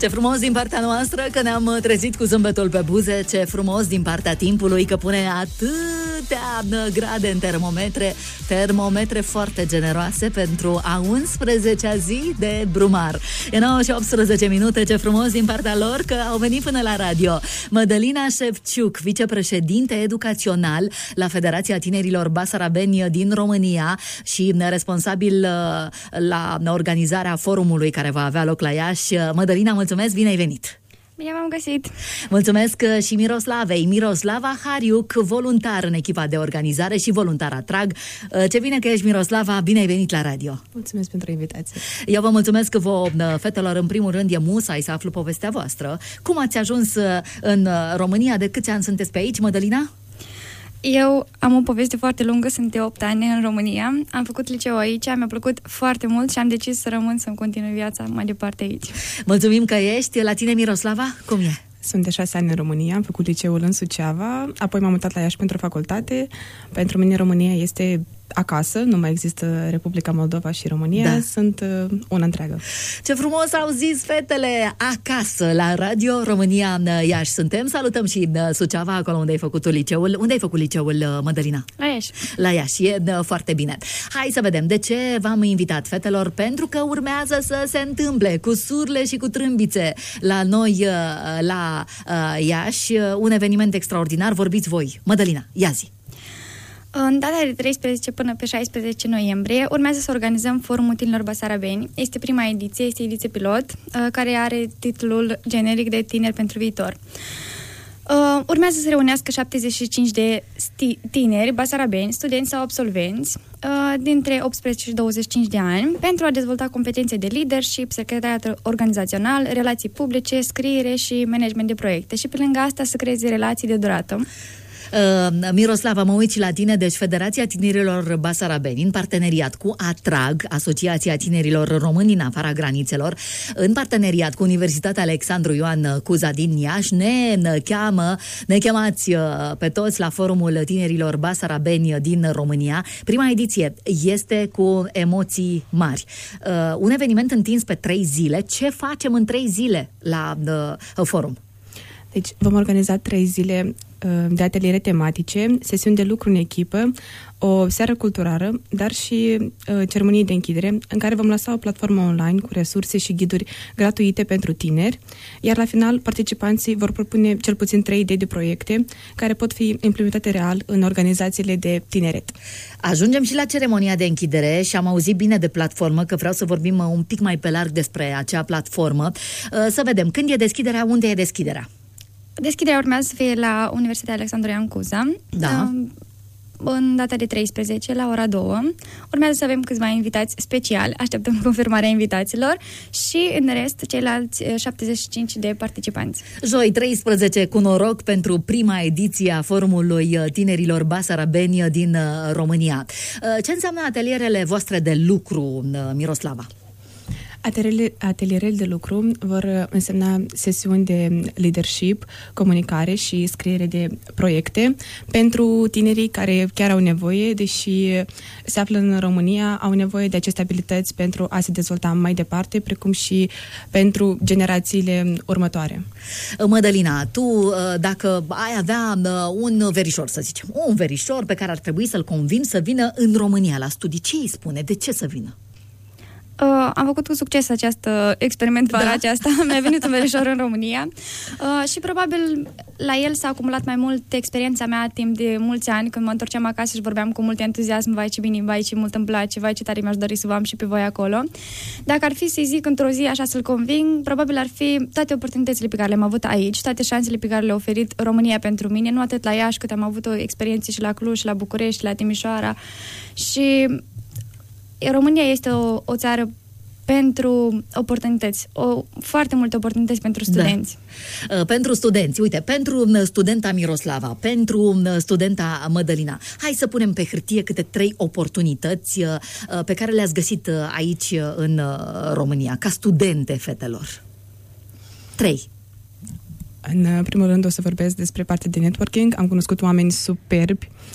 Ce frumos din partea noastră că ne-am trezit cu zâmbetul pe buze. Ce frumos din partea timpului că pune atâtea grade în termometre foarte generoase pentru a 11-a zi de Brumar. E 9 și 18 minute. Ce frumos din partea lor că au venit până la radio. Mădălina Șefciuc, vicepreședinte educațional la Federația Tinerilor Basarabeni din România și responsabil la organizarea forumului care va avea loc la Iași. Mădălina, mulțumesc, bine ai venit! Bine v-am găsit! Mulțumesc și Miroslavei, Miroslava Hariuc, voluntar în echipa de organizare și voluntar Atrag. Ce bine că ești, Miroslava, bine ai venit la radio! Mulțumesc pentru invitație! Eu vă mulțumesc vouă, fetelor, în primul rând e musai să aflu povestea voastră. Cum ați ajuns în România? De câți ani sunteți pe aici, Mădălina? Eu am o poveste foarte lungă, sunt de 8 ani în România, am făcut liceu aici, mi-a plăcut foarte mult și am decis să rămân, să-mi continui viața mai departe aici. Mulțumim că ești. La tine, Miroslava, cum e? Sunt de 6 ani în România, am făcut liceul în Suceava, apoi m-am mutat la Iași pentru facultate. Pentru mine România este acasă, nu mai există Republica Moldova și România, da. Sunt una întreagă. Ce frumos au zis fetele, acasă, la Radio România Iași suntem. Salutăm și Suceava, acolo unde ai făcut liceul. Unde ai făcut liceul, Mădălina? La Iași. La Iași, e foarte bine. Hai să vedem de ce v-am invitat, fetelor, pentru că urmează să se întâmple cu surle și cu trâmbițe la noi, la Iași, un eveniment extraordinar. Vorbiți voi. Mădălina, ia zi. În data de 13 până pe 16 noiembrie urmează să organizăm Forumul Tinerilor Basarabeni. Este prima ediție, este ediție pilot, care are titlul generic de Tineri pentru Viitor. Urmează să se reunească 75 de tineri basarabeni, studenți sau absolvenți, dintre 18 și 25 de ani, pentru a dezvolta competențe de leadership, secretariat organizațional, relații publice, scriere și management de proiecte și pe lângă asta să creeze relații de durată. Miroslava, mă uit și la tine. Deci Federația Tinerilor Basarabeni, în parteneriat cu Atrag, Asociația Tinerilor Români din afara granițelor, în parteneriat cu Universitatea Alexandru Ioan Cuza din Iași, ne chemați pe toți la Forumul Tinerilor Basarabeni din România. Prima ediție este cu emoții mari. Un eveniment întins pe 3 zile. Ce facem în 3 zile la forum? Deci vom organiza 3 zile de ateliere tematice, sesiuni de lucru în echipă, o seară culturală, dar și ceremonii de închidere, în care vom lăsa o platformă online cu resurse și ghiduri gratuite pentru tineri, iar la final participanții vor propune cel puțin 3 idei de proiecte care pot fi implementate real în organizațiile de tineret. Ajungem și la ceremonia de închidere și am auzit bine de platformă, că vreau să vorbim un pic mai pe larg despre acea platformă. Să vedem, când e deschiderea, unde e deschiderea? Deschiderea urmează să fie la Universitatea Alexandru Ioan Cuza, da. În data de 13, la ora 2. Urmează să avem câțiva invitați speciali, așteptăm confirmarea invitaților și, în rest, ceilalți 75 de participanți. Joi 13, cu noroc pentru prima ediție a Forumului Tinerilor Basarabeni din România. Ce înseamnă atelierele voastre de lucru, Miroslava? Atelierele de lucru vor însemna sesiuni de leadership, comunicare și scriere de proiecte pentru tinerii care chiar au nevoie, deși se află în România, au nevoie de aceste abilități pentru a se dezvolta mai departe, precum și pentru generațiile următoare. Mădălina, tu, dacă ai avea un verișor, să zicem, un verișor pe care ar trebui să-l convingi să vină în România la studii, ce îi spune? De ce să vină? Am făcut cu succes acest experiment vara aceasta. Mi-a venit un verișor în România și probabil la el s-a acumulat mai mult experiența mea timp de mulți ani, când mă întorceam acasă și vorbeam cu mult entuziasm: vai ce bine, vai ce mult îmi place, vai ce tare mi-aș dori să vă am și pe voi acolo. Dacă ar fi să-i zic într-o zi așa să-l conving, probabil ar fi toate oportunitățile pe care le-am avut aici, toate șansele pe care le-a oferit România pentru mine, nu atât la Iași, cât am avut o experiență și la Cluj, și la București, și la Timișoara. Și România este o țară pentru oportunități, foarte multe oportunități pentru studenți. Da. Pentru studenți, uite, pentru studenta Miroslava, pentru studenta Mădălina, hai să punem pe hârtie câte 3 oportunități pe care le-ați găsit aici în România, ca studente, fetelor. 3. În primul rând o să vorbesc despre partea de networking. Am cunoscut oameni superbi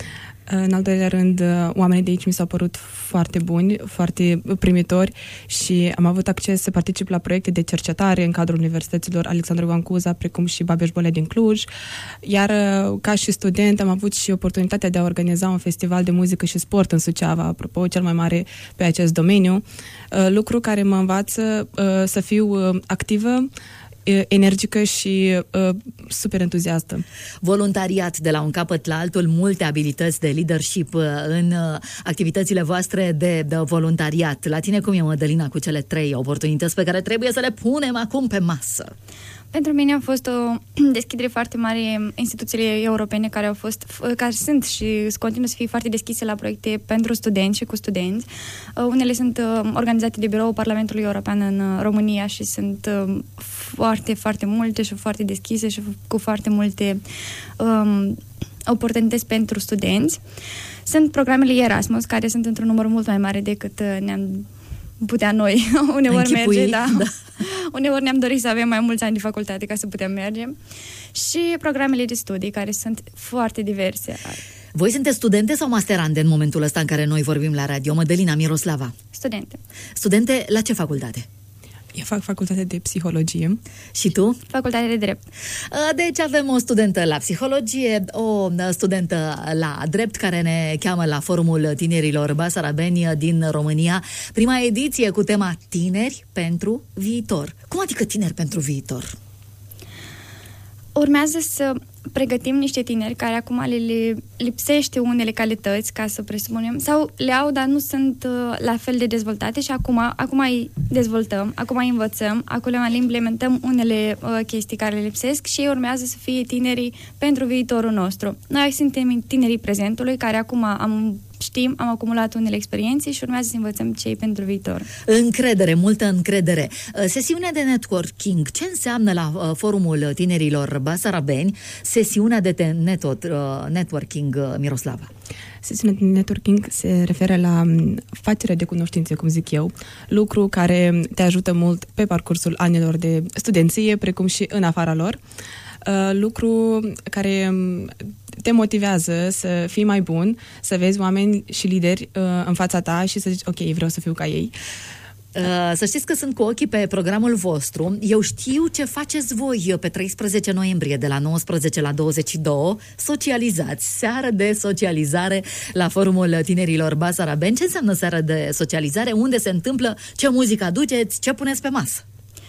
În al doilea rând, oamenii de aici mi s-au părut foarte buni, foarte primitori și am avut acces să particip la proiecte de cercetare în cadrul universităților Alexandru Ioan Cuza, precum și Babeș-Bolyai din Cluj. Iar ca și student am avut și oportunitatea de a organiza un festival de muzică și sport în Suceava, apropo, cel mai mare pe acest domeniu, lucru care mă învață să fiu activă, energică și super entuziastă. Voluntariat de la un capăt la altul, multe abilități de leadership în activitățile voastre de voluntariat. La tine cum e, Mădălina, cu cele 3 oportunități pe care trebuie să le punem acum pe masă? Pentru mine a fost o deschidere foarte mare instituțiile europene care sunt și continuă să fie foarte deschise la proiecte pentru studenți și cu studenți. Unele sunt organizate de Biroul Parlamentului European în România și sunt foarte, foarte multe și foarte deschise și cu foarte multe oportunități pentru studenți. Sunt programele Erasmus, care sunt într-un număr mult mai mare decât ne-am putea noi uneori merge, da. Uneori ne-am dorit să avem mai mulți ani de facultate ca să putem merge. Și programele de studii, care sunt foarte diverse. Voi sunteți studente sau masterande în momentul ăsta în care noi vorbim la radio? Mădălina, Miroslava. Studente. Studente la ce facultate? Eu fac facultate de psihologie. Și tu? Facultate de drept. Deci avem o studentă la psihologie, o studentă la drept care ne cheamă la Forumul Tinerilor Basarabeni din România. Prima ediție cu tema Tineri pentru viitor. Cum adică tineri pentru viitor? Urmează să pregătim niște tineri care acum le lipsește unele calități, ca să presupunem, sau le au, dar nu sunt la fel de dezvoltate și acum îi dezvoltăm, acum îi învățăm, acum le implementăm unele chestii care le lipsesc și ei urmează să fie tinerii pentru viitorul nostru. Noi suntem tinerii prezentului care acum am acumulat unele experiențe și urmează să învățăm cei pentru viitor. Încredere, multă încredere. Sesiunea de networking, ce înseamnă la Forumul Tinerilor Basarabeni sesiunea de networking, Miroslava? Sesiunea de networking se referă la facerea de cunoștințe, cum zic eu, lucru care te ajută mult pe parcursul anilor de studenție, precum și în afara lor. Lucru care te motivează să fii mai bun, să vezi oameni și lideri în fața ta și să zici, ok, vreau să fiu ca ei. Să știți că sunt cu ochii pe programul vostru. Eu știu ce faceți voi pe 13 noiembrie de la 19 la 22. Socializați, seară de socializare la Forumul Tinerilor Basarabeni. Ce înseamnă seară de socializare? Unde se întâmplă? Ce muzică aduceți? Ce puneți pe masă?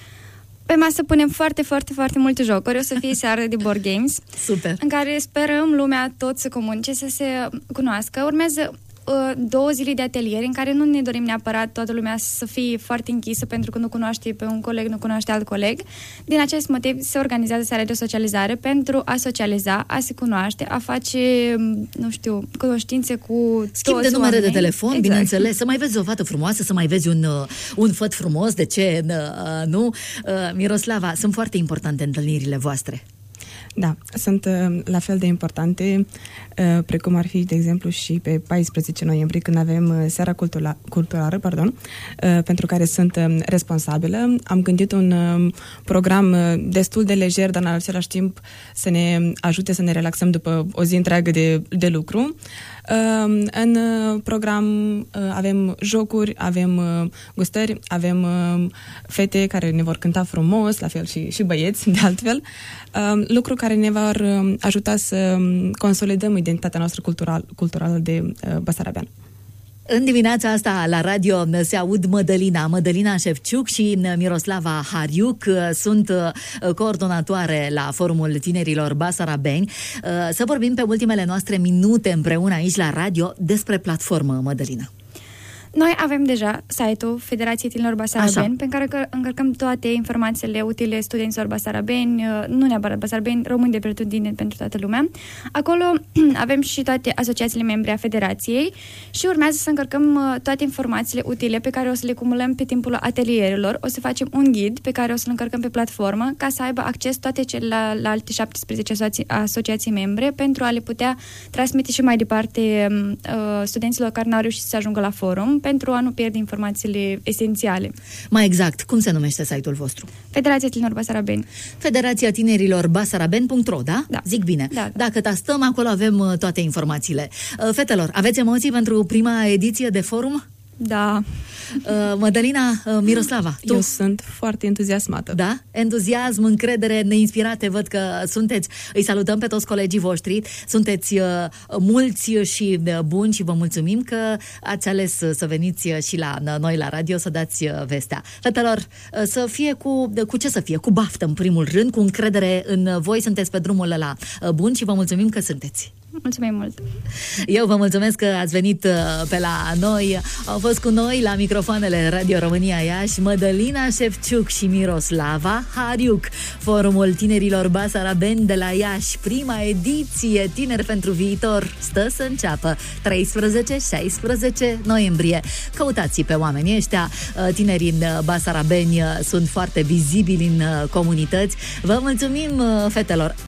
Pe masă punem foarte, foarte, foarte multe jocuri. O să fie seară de board games. Super. În care sperăm lumea tot să comunice, să se cunoască. Urmează 2 zile de atelier în care nu ne dorim neapărat toată lumea să fie foarte închisă pentru că nu cunoaște pe un coleg, nu cunoaște alt coleg. Din acest motiv se organizează seara de socializare pentru a socializa, a se cunoaște, a face, nu știu, cunoștințe cu schimb de numere de telefon, exact. Bineînțeles, să mai vezi o fată frumoasă, să mai vezi un făt frumos, de ce nu? Miroslava, sunt foarte importante întâlnirile voastre. Da, sunt la fel de importante, precum ar fi, de exemplu, și pe 14 noiembrie, când avem seara culturală, pentru care sunt responsabilă. Am gândit un program destul de lejer, dar în același timp să ne ajute să ne relaxăm după o zi întreagă de lucru. În program avem jocuri, avem gustări, avem fete care ne vor cânta frumos, la fel și băieți, de altfel, lucru care ne va ajuta să consolidăm identitatea noastră culturală de basarabean. În dimineața asta la radio se aud Mădălina Șefciuc și Miroslava Hariuc, sunt coordonatoare la Forumul Tinerilor Basarabeni. Să vorbim pe ultimele noastre minute împreună aici la radio despre platformă, Mădălina. Noi avem deja site-ul Federației Tinerilor Basarabeni, pe care încărcăm toate informațiile utile studenților basarabeni, nu neapărat basarabeni, români de pretutindeni pentru toată lumea. Acolo avem și toate asociațiile membre a Federației și urmează să încărcăm toate informațiile utile pe care o să le cumulăm pe timpul atelierilor. O să facem un ghid pe care o să-l încărcăm pe platformă ca să aibă acces toate celelalte 17 asociații membre pentru a le putea transmite și mai departe studenților care n-au reușit să ajungă la forum, pentru a nu pierde informațiile esențiale. Mai exact, cum se numește site-ul vostru? Federația Tinerilor Basarabeni. Federația Tinerilor Basarabeni.ro, da? Da. Zic bine. Da. Dacă tastăm, acolo avem toate informațiile. Fetelor, aveți emoții pentru prima ediție de forum? Da. Mădălina, Miroslava, tu? Eu sunt foarte entuziasmată. Da? Entuziasm, încredere, neinspirate, văd că sunteți. Îi salutăm pe toți colegii voștri. Sunteți mulți și buni și vă mulțumim că ați ales să veniți și la noi la radio să dați vestea. Fetelor, să fie cu ce să fie? Cu baftă, în primul rând, cu încredere în voi. Sunteți pe drumul ăla bun și vă mulțumim că sunteți. Mulțumim mult! Eu vă mulțumesc că ați venit pe la noi. Au fost cu noi la microfoanele Radio România Iași Mădălina Șefciuc și Miroslava Hariuc. Forumul Tinerilor Basarabeni de la Iași, prima ediție Tineri pentru Viitor, stă să înceapă 13-16 noiembrie. Căutați pe oamenii ăștia. Tinerii în Basarabeni sunt foarte vizibili în comunități. Vă mulțumim, fetelor!